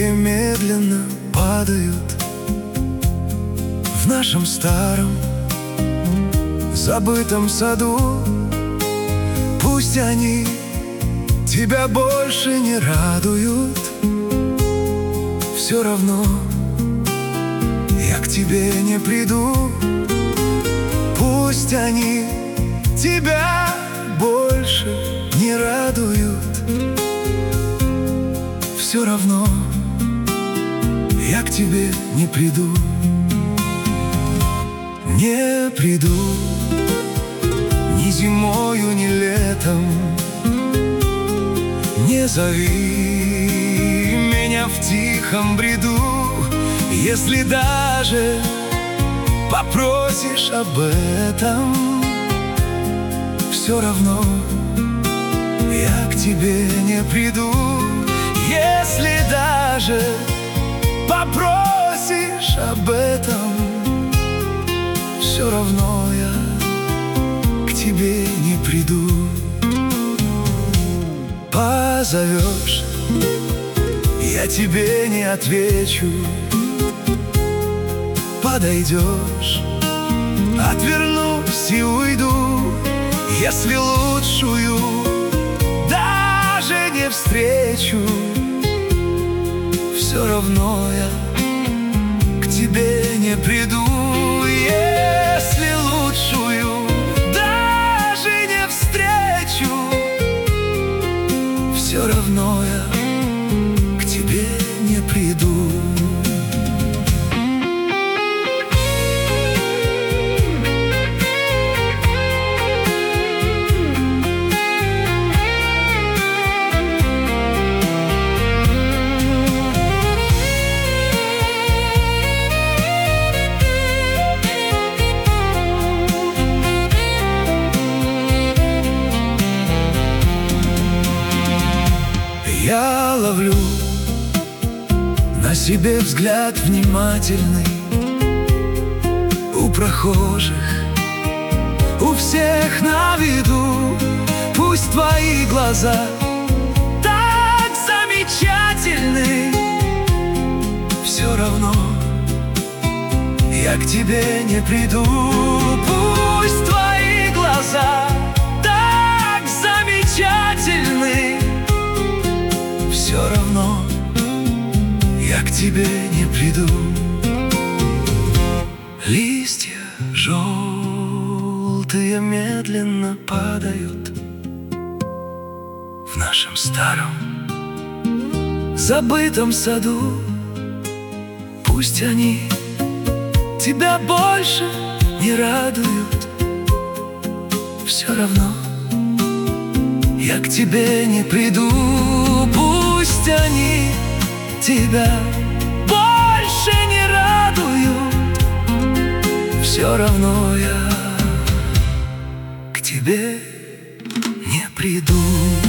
Листья медленно падают в нашем старом забытом саду. Пусть они тебя больше не радуют, все равно я к тебе не приду. Пусть они тебя больше не радуют, все равно я к тебе не приду. Не приду ни зимою, ни летом. Не зови меня в тихом бреду. Если даже попросишь об этом, все равно я к тебе не приду. Если даже попросишь об этом, все равно я к тебе не приду. Позовешь, я тебе не отвечу. Подойдешь, отвернусь и уйду. Если лучшую даже не встречу, все равно я к тебе не приду. Если лучшую даже не встречу, все равно я к тебе не приду. Я ловлю на себе взгляд внимательный у прохожих, у всех на виду. Пусть твои глаза так замечательны, все равно я к тебе не приду. Пусть твои глаза так замечательны, все равно я к тебе не приду. Листья желтые медленно падают в нашем старом забытом саду. Пусть они тебя больше не радуют, все равно я к тебе не приду. Пусть они тебя больше не радуют, все равно я к тебе не приду.